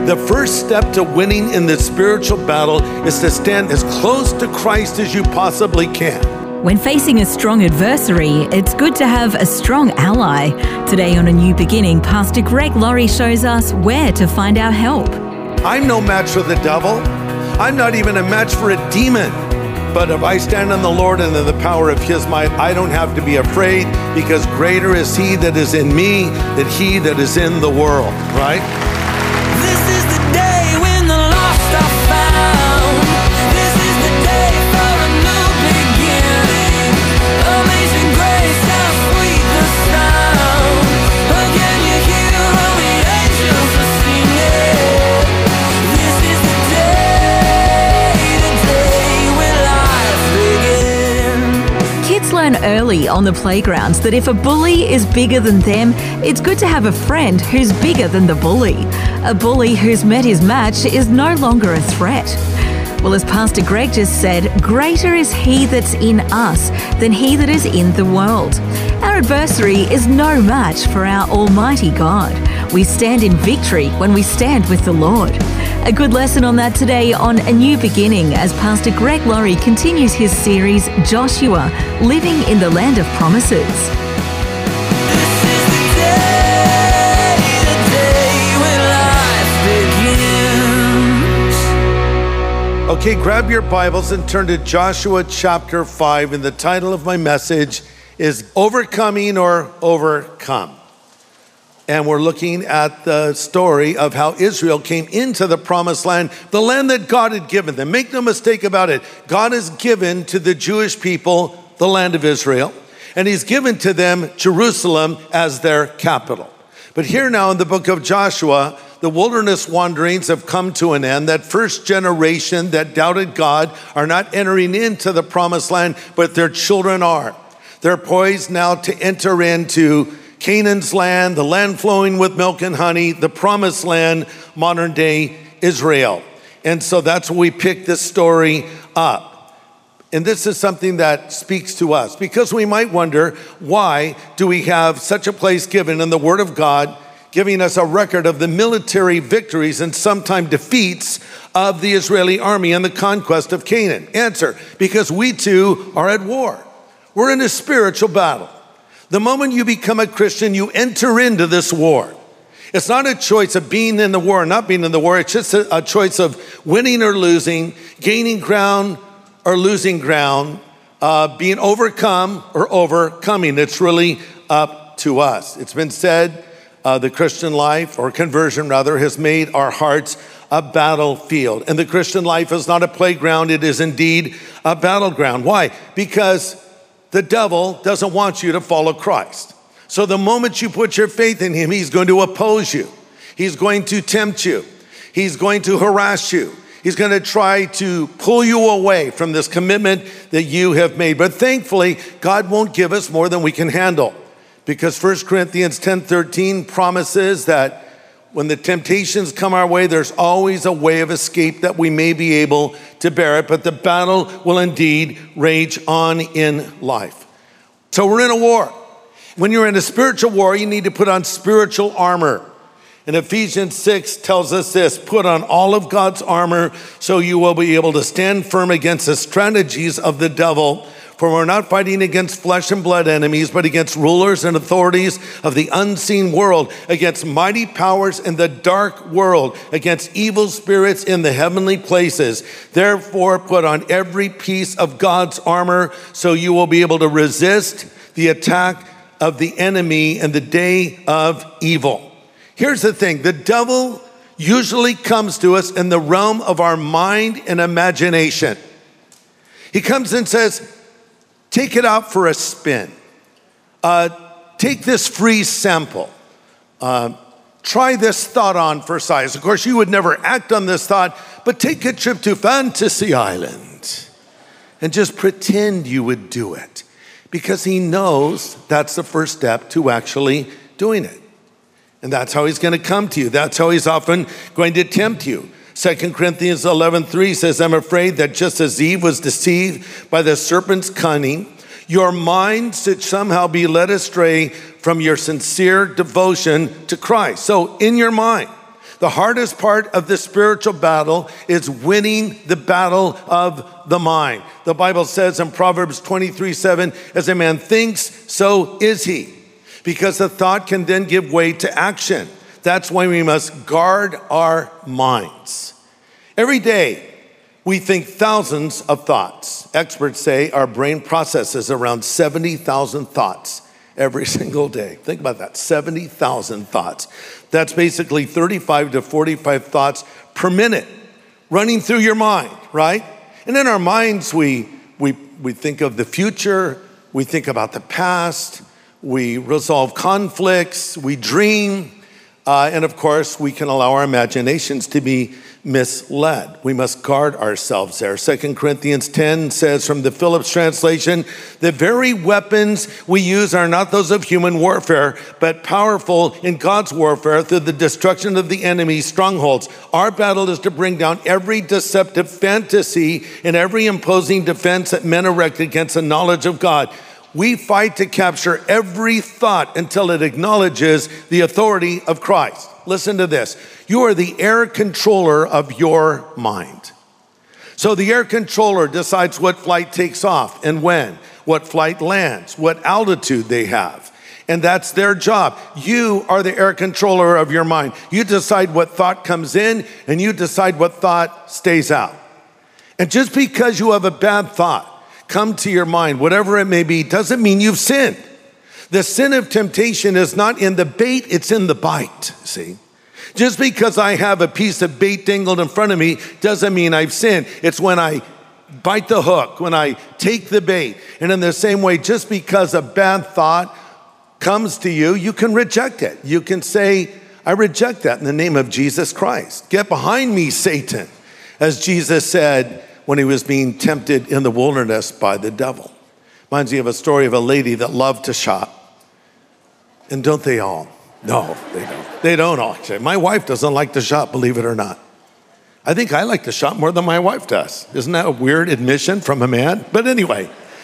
The first step to winning in the spiritual battle is to stand as close to Christ as you possibly can. When facing a strong adversary, it's good to have a strong ally. Today on A New Beginning, Pastor Greg Laurie shows us where to find our help. I'm no match for the devil. I'm not even a match for a demon. But if I stand on the Lord and in the power of His might, I don't have to be afraid, because greater is He that is in me than he that is in the world, right? This is the day when the lost are found. This is the day for a new beginning. Amazing grace, how sweet the sound. Again you hear all the angels are singing. This is the day when life begins. Kids learn early on the playgrounds that if a bully is bigger than them, it's good to have a friend who's bigger than the bully. A bully who's met his match is no longer a threat. Well, as Pastor Greg just said, greater is He that's in us than he that is in the world. Our adversary is no match for our Almighty God. We stand in victory when we stand with the Lord. A good lesson on that today on A New Beginning as Pastor Greg Laurie continues his series, Joshua, Living in the Land of Promises. This is the day when life begins. Okay, grab your Bibles and turn to Joshua chapter 5. And the title of my message is Overcoming or Overcome. And we're looking at the story of how Israel came into the promised land, the land that God had given them. Make no mistake about it. God has given to the Jewish people the land of Israel, and He's given to them Jerusalem as their capital. But here now in the book of Joshua, the wilderness wanderings have come to an end. That first generation that doubted God are not entering into the promised land, but their children are. They're poised now to enter into Canaan's land, the land flowing with milk and honey, the promised land, modern day Israel. And so that's where we pick this story up. And this is something that speaks to us, because we might wonder, why do we have such a place given in the Word of God, giving us a record of the military victories and sometimes defeats of the Israeli army and the conquest of Canaan? Answer: because we too are at war. We're in a spiritual battle. The moment you become a Christian, you enter into this war. It's not a choice of being in the war or not being in the war. It's just a choice of winning or losing, gaining ground or losing ground, being overcome or overcoming. It's really up to us. It's been said, the Christian life, or conversion rather, has made our hearts a battlefield. And the Christian life is not a playground. It is indeed a battleground. Why? Because the devil doesn't want you to follow Christ. So the moment you put your faith in Him, he's going to oppose you. He's going to tempt you. He's going to harass you. He's going to try to pull you away from this commitment that you have made. But thankfully, God won't give us more than we can handle, because 1 Corinthians 10:13 promises that when the temptations come our way, there's always a way of escape that we may be able to bear it, but the battle will indeed rage on in life. So we're in a war. When you're in a spiritual war, you need to put on spiritual armor. And Ephesians 6 tells us this: put on all of God's armor so you will be able to stand firm against the strategies of the devil. For we're not fighting against flesh and blood enemies, but against rulers and authorities of the unseen world, against mighty powers in the dark world, against evil spirits in the heavenly places. Therefore, put on every piece of God's armor so you will be able to resist the attack of the enemy in the day of evil. Here's the thing: the devil usually comes to us in the realm of our mind and imagination. He comes and says, take it out for a spin. Take this free sample. Try this thought on for size. Of course, you would never act on this thought, but take a trip to Fantasy Island and just pretend you would do it, because he knows that's the first step to actually doing it. And that's how he's going to come to you. That's how he's often going to tempt you. 2 Corinthians 11:3 says, I'm afraid that just as Eve was deceived by the serpent's cunning, your mind should somehow be led astray from your sincere devotion to Christ. So in your mind, The hardest part of the spiritual battle is winning the battle of the mind. The Bible says in Proverbs 23:7, as a man thinks, so is he. Because the thought can then give way to action. That's why we must guard our minds. Every day, we think thousands of thoughts. Experts say our brain processes around 70,000 thoughts every single day. Think about that, 70,000 thoughts. That's basically 35 to 45 thoughts per minute running through your mind, right? And in our minds, we think of the future, we think about the past, we resolve conflicts, we dream, and of course, we can allow our imaginations to be misled. We must guard ourselves there. 2 Corinthians 10 says from the Phillips translation, the very weapons we use are not those of human warfare, but powerful in God's warfare through the destruction of the enemy's strongholds. Our battle is to bring down every deceptive fantasy and every imposing defense that men erect against the knowledge of God. We fight to capture every thought until it acknowledges the authority of Christ. Listen to this. You are the air controller of your mind. So the air controller decides what flight takes off and when, what flight lands, what altitude they have. And that's their job. You are the air controller of your mind. You decide what thought comes in and you decide what thought stays out. And just because you have a bad thought come to your mind, whatever it may be, doesn't mean you've sinned. The sin of temptation is not in the bait, it's in the bite, see? Just because I have a piece of bait dangled in front of me doesn't mean I've sinned. It's when I bite the hook, when I take the bait. And in the same way, just because a bad thought comes to you, you can reject it. You can say, I reject that in the name of Jesus Christ. Get behind me, Satan, as Jesus said when he was being tempted in the wilderness by the devil. Reminds me of a story of a lady that loved to shop. And don't they all? No, they don't. They don't all. My wife doesn't like to shop, believe it or not. I think I like to shop more than my wife does. Isn't that a weird admission from a man? But anyway.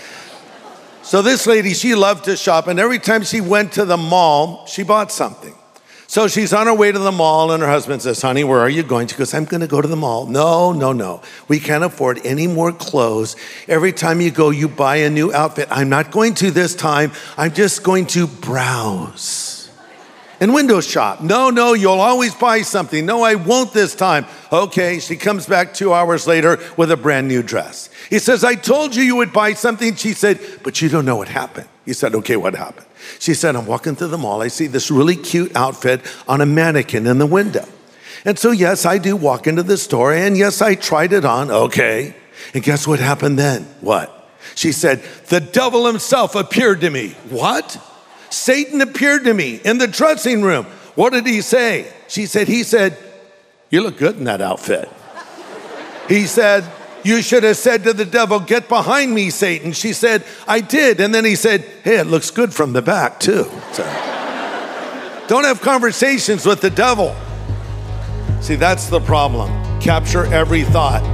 So this lady, she loved to shop, and every time she went to the mall, she bought something. So she's on her way to the mall, and her husband says, honey, where are you going? She goes, I'm going to go to the mall. No. We can't afford any more clothes. Every time you go, you buy a new outfit. I'm not going to this time. I'm just going to browse and window shop. No, you'll always buy something. No, I won't this time. Okay, she comes back 2 hours later with a brand new dress. He says, I told you would buy something. She said, but you don't know what happened. He said, okay, what happened? She said, I'm walking through the mall. I see this really cute outfit on a mannequin in the window. And so, yes, I do walk into the store, and yes, I tried it on. Okay. And guess what happened then? What? She said, the devil himself appeared to me. What? Satan appeared to me in the dressing room. What did he say? He said, you look good in that outfit. He said, you should have said to the devil, get behind me, Satan. She said, I did. And then he said, hey, it looks good from the back too. So, don't have conversations with the devil. See, that's the problem. Capture every thought.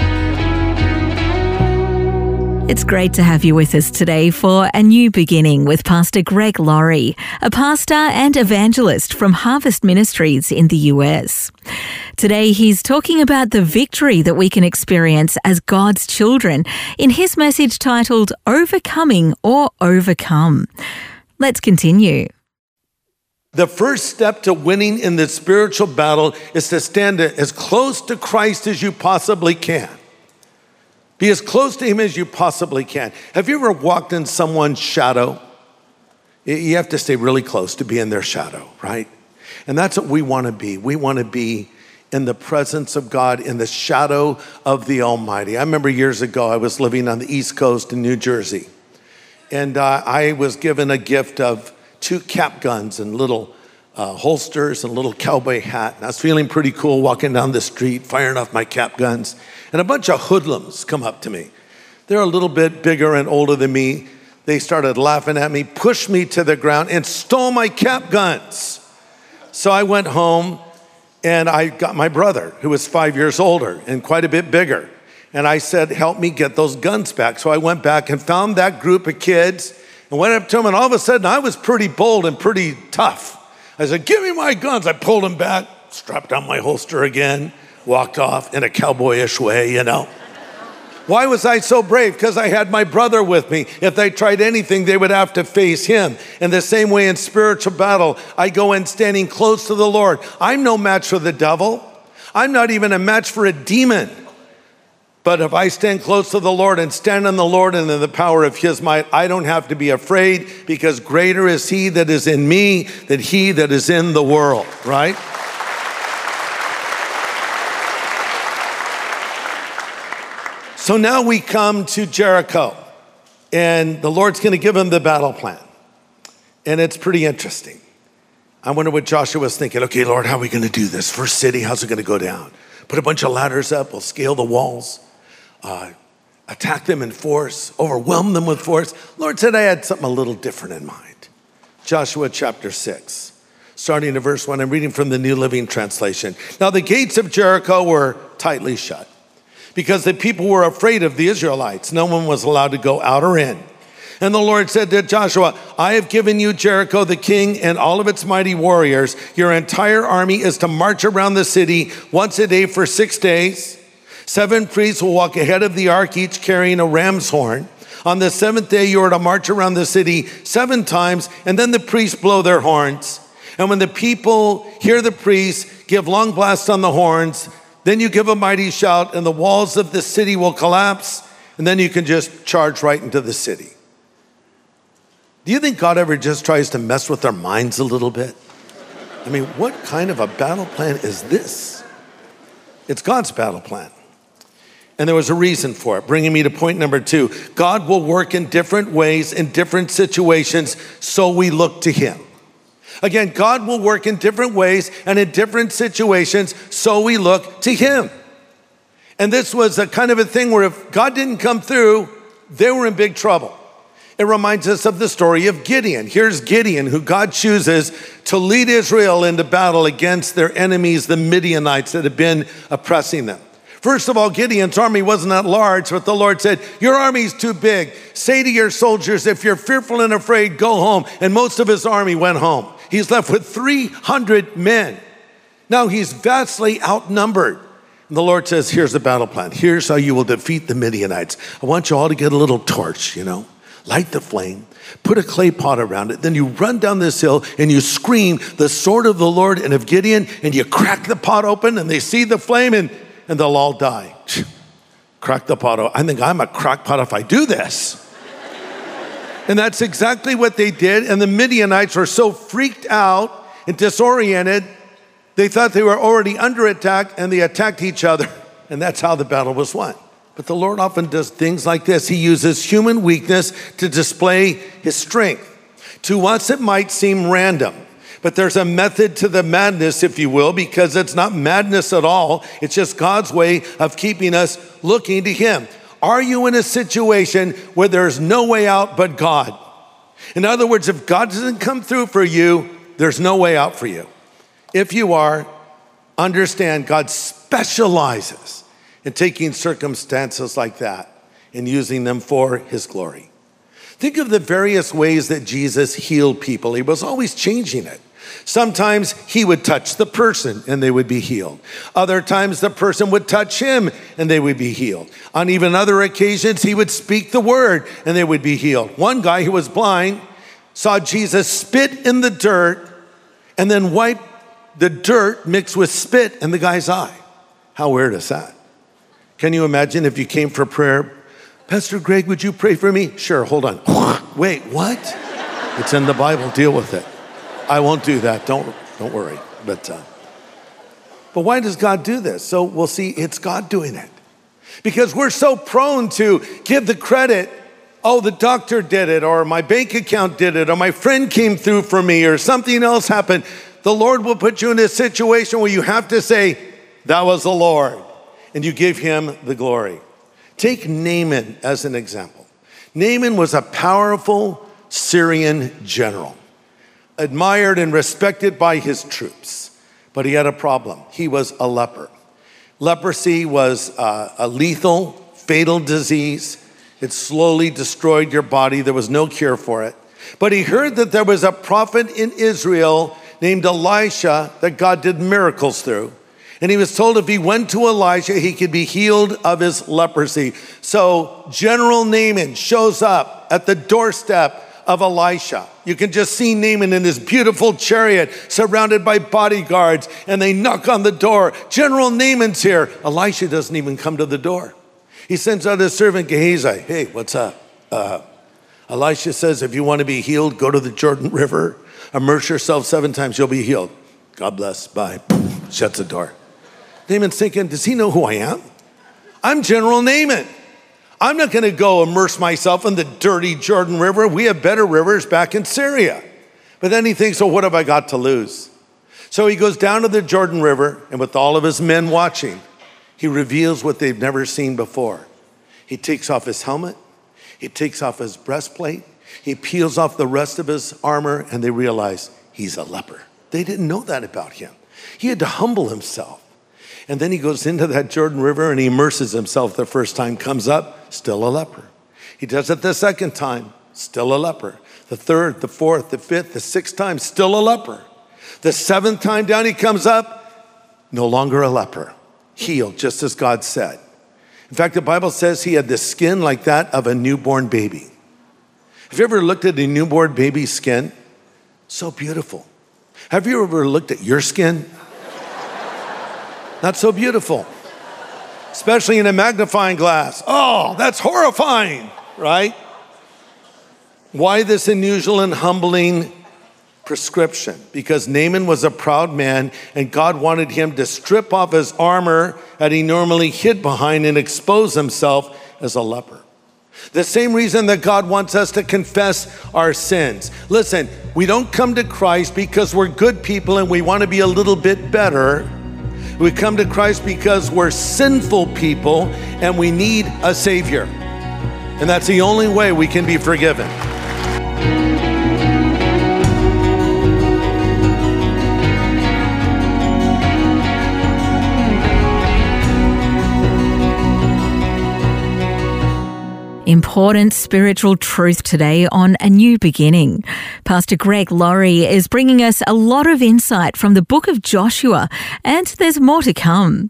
It's great to have you with us today for A New Beginning with Pastor Greg Laurie, a pastor and evangelist from Harvest Ministries in the US. Today, he's talking about the victory that we can experience as God's children in his message titled Overcoming or Overcome. Let's continue. The first step to winning in the spiritual battle is to stand as close to Christ as you possibly can. Be as close to him as you possibly can. Have you ever walked in someone's shadow? You have to stay really close to be in their shadow, right? And that's what we want to be. We want to be in the presence of God, in the shadow of the Almighty. I remember years ago, I was living on the East Coast in New Jersey. And I was given a gift of 2 cap guns and little holsters and a little cowboy hat. And I was feeling pretty cool walking down the street, firing off my cap guns. And a bunch of hoodlums come up to me. They're a little bit bigger and older than me. They started laughing at me, pushed me to the ground, and stole my cap guns. So I went home, and I got my brother, who was 5 years older and quite a bit bigger. And I said, help me get those guns back. So I went back and found that group of kids and went up to them, and all of a sudden, I was pretty bold and pretty tough. I said, give me my guns. I pulled them back, strapped on my holster again, walked off in a cowboyish way, you know. Why was I so brave? Because I had my brother with me. If they tried anything, they would have to face him. In the same way in spiritual battle, I go in standing close to the Lord. I'm no match for the devil. I'm not even a match for a demon. But if I stand close to the Lord and stand on the Lord and in the power of his might, I don't have to be afraid, because greater is he that is in me than he that is in the world, right? So now we come to Jericho, and the Lord's going to give him the battle plan. And it's pretty interesting. I wonder what Joshua was thinking. Okay, Lord, how are we going to do this? First city, how's it going to go down? Put a bunch of ladders up, we'll scale the walls, attack them in force, overwhelm them with force. Lord said I had something a little different in mind. Joshua chapter 6, starting at verse 1, I'm reading from the New Living Translation. Now the gates of Jericho were tightly shut, because the people were afraid of the Israelites. No one was allowed to go out or in. And the Lord said to Joshua, I have given you Jericho, the king, and all of its mighty warriors. Your entire army is to march around the city once a day for 6 days. 7 priests will walk ahead of the ark, each carrying a ram's horn. On the 7th day, you are to march around the city 7 times, and then the priests blow their horns. And when the people hear the priests give long blasts on the horns, then you give a mighty shout, and the walls of the city will collapse, and then you can just charge right into the city. Do you think God ever just tries to mess with our minds a little bit? I mean, what kind of a battle plan is this? It's God's battle plan. And there was a reason for it, bringing me to point number 2. God will work in different ways, in different situations, so we look to him. Again, God will work in different ways and in different situations, so we look to him. And this was a kind of a thing where if God didn't come through, they were in big trouble. It reminds us of the story of Gideon. Here's Gideon, who God chooses to lead Israel into battle against their enemies, the Midianites that had been oppressing them. First of all, Gideon's army wasn't that large, but the Lord said, your army's too big. Say to your soldiers, if you're fearful and afraid, go home. And most of his army went home. He's left with 300 men. Now he's vastly outnumbered. And the Lord says, here's the battle plan. Here's how you will defeat the Midianites. I want you all to get a little torch, light the flame, put a clay pot around it. Then you run down this hill and you scream the sword of the Lord and of Gideon, and you crack the pot open and they see the flame and they'll all die. Crack the pot open. I think I'm a crackpot if I do this. And that's exactly what they did. And the Midianites were so freaked out and disoriented, they thought they were already under attack, and they attacked each other. And that's how the battle was won. But the Lord often does things like this. He uses human weakness to display his strength. To us, it might seem random, but there's a method to the madness, if you will, because it's not madness at all. It's just God's way of keeping us looking to him. Are you in a situation where there's no way out but God? In other words, if God doesn't come through for you, there's no way out for you. If you are, understand God specializes in taking circumstances like that and using them for his glory. Think of the various ways that Jesus healed people. He was always changing it. Sometimes he would touch the person and they would be healed. Other times the person would touch him and they would be healed. On even other occasions, he would speak the word and they would be healed. One guy who was blind saw Jesus spit in the dirt and then wipe the dirt mixed with spit in the guy's eye. How weird is that? Can you imagine if you came for prayer? Pastor Greg, would you pray for me? Sure, hold on. Wait, what? It's in the Bible, deal with it. I won't do that, don't worry. But why does God do this? So we'll see, it's God doing it. Because we're so prone to give the credit, oh, the doctor did it, or my bank account did it, or my friend came through for me, or something else happened. The Lord will put you in a situation where you have to say, that was the Lord. And you give him the glory. Take Naaman as an example. Naaman was a powerful Syrian general, admired and respected by his troops, but he had a problem. He was a leper. Leprosy was a lethal, fatal disease. It slowly destroyed your body. There was no cure for it. But he heard that there was a prophet in Israel named Elisha that God did miracles through. And he was told if he went to Elijah, he could be healed of his leprosy. So General Naaman shows up at the doorstep of Elisha. You can just see Naaman in his beautiful chariot surrounded by bodyguards, and they knock on the door. General Naaman's here. Elisha doesn't even come to the door. He sends out his servant Gehazi. Hey, what's up? Elisha says, if you want to be healed, go to the Jordan River, immerse yourself 7 times, you'll be healed. God bless, bye. Shuts the door. Naaman's thinking, does he know who I am? I'm General Naaman. I'm not going to go immerse myself in the dirty Jordan River. We have better rivers back in Syria. But then he thinks, well, what have I got to lose? So he goes down to the Jordan River, and with all of his men watching, he reveals what they've never seen before. He takes off his helmet. He takes off his breastplate. He peels off the rest of his armor, and they realize he's a leper. They didn't know that about him. He had to humble himself. And then he goes into that Jordan River and he immerses himself the first time, comes up, still a leper. He does it the second time, still a leper. The third, the fourth, the fifth, the sixth time, still a leper. The 7th time down he comes up, no longer a leper, healed, just as God said. In fact, the Bible says he had the skin like that of a newborn baby. Have you ever looked at a newborn baby's skin? So beautiful. Have you ever looked at your skin? Not so beautiful, especially in a magnifying glass. Oh, that's horrifying, right? Why this unusual and humbling prescription? Because Naaman was a proud man and God wanted him to strip off his armor that he normally hid behind and expose himself as a leper. The same reason that God wants us to confess our sins. Listen, we don't come to Christ because we're good people and we want to be a little bit better. We come to Christ because we're sinful people and we need a Savior. And that's the only way we can be forgiven. Important spiritual truth today on A New Beginning. Pastor Greg Laurie is bringing us a lot of insight from the book of Joshua, and there's more to come.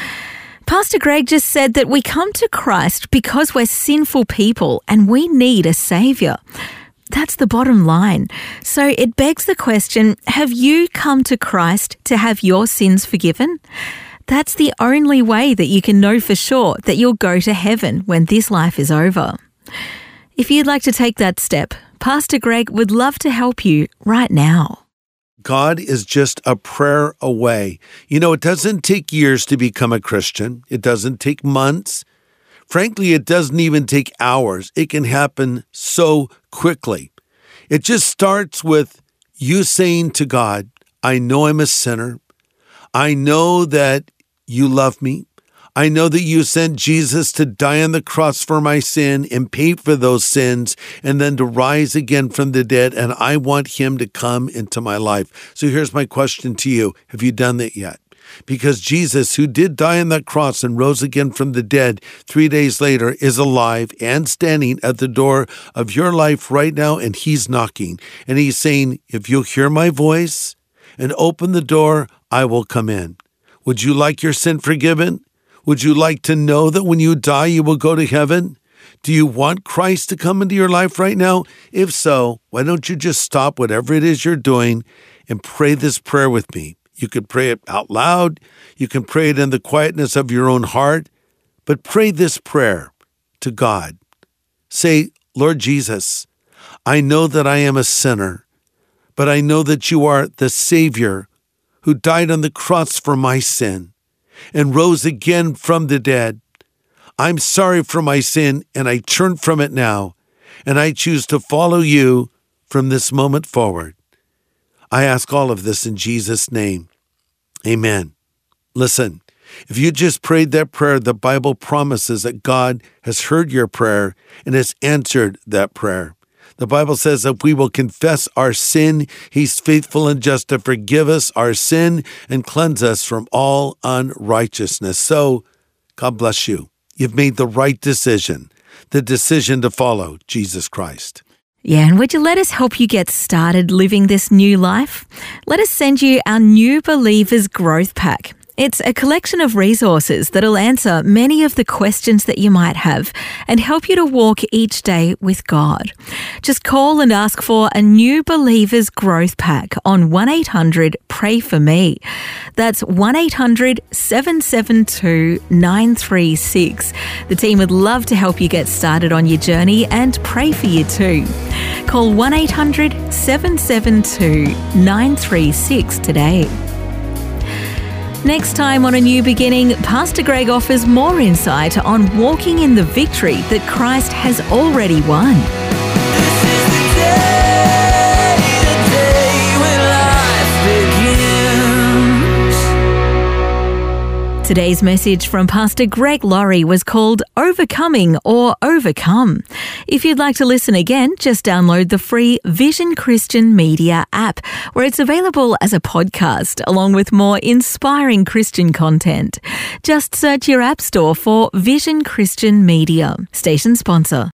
Pastor Greg just said that we come to Christ because we're sinful people and we need a Saviour. That's the bottom line. So it begs the question, have you come to Christ to have your sins forgiven? That's the only way that you can know for sure that you'll go to heaven when this life is over. If you'd like to take that step, Pastor Greg would love to help you right now. God is just a prayer away. You know, it doesn't take years to become a Christian. It doesn't take months. Frankly, it doesn't even take hours. It can happen so quickly. It just starts with you saying to God, I know I'm a sinner. I know that you love me. I know that you sent Jesus to die on the cross for my sin and pay for those sins and then to rise again from the dead, and I want him to come into my life. So here's my question to you. Have you done that yet? Because Jesus, who did die on that cross and rose again from the dead 3 days later, is alive and standing at the door of your life right now, and he's knocking. And he's saying, if you'll hear my voice and open the door, I will come in. Would you like your sin forgiven? Would you like to know that when you die, you will go to heaven? Do you want Christ to come into your life right now? If so, why don't you just stop whatever it is you're doing and pray this prayer with me? You could pray it out loud. You can pray it in the quietness of your own heart. But pray this prayer to God. Say, Lord Jesus, I know that I am a sinner, but I know that you are the Savior who died on the cross for my sin and rose again from the dead. I'm sorry for my sin, and I turn from it now, and I choose to follow you from this moment forward. I ask all of this in Jesus' name. Amen. Listen, if you just prayed that prayer, the Bible promises that God has heard your prayer and has answered that prayer. The Bible says that we will confess our sin. He's faithful and just to forgive us our sin and cleanse us from all unrighteousness. So, God bless you. You've made the right decision, the decision to follow Jesus Christ. Yeah, and would you let us help you get started living this new life? Let us send you our New Believers Growth Pack. It's a collection of resources that'll answer many of the questions that you might have and help you to walk each day with God. Just call and ask for a New Believers Growth Pack on 1-800-PRAY-FOR-ME. That's 1-800-772-936. The team would love to help you get started on your journey and pray for you too. Call 1-800-772-936 today. Next time on A New Beginning, Pastor Greg offers more insight on walking in the victory that Christ has already won. This is the day when life begins. Today's message from Pastor Greg Laurie was called Overcoming or Overcome. If you'd like to listen again, just download the free Vision Christian Media app, where it's available as a podcast along with more inspiring Christian content. Just search your app store for Vision Christian Media. Station sponsor.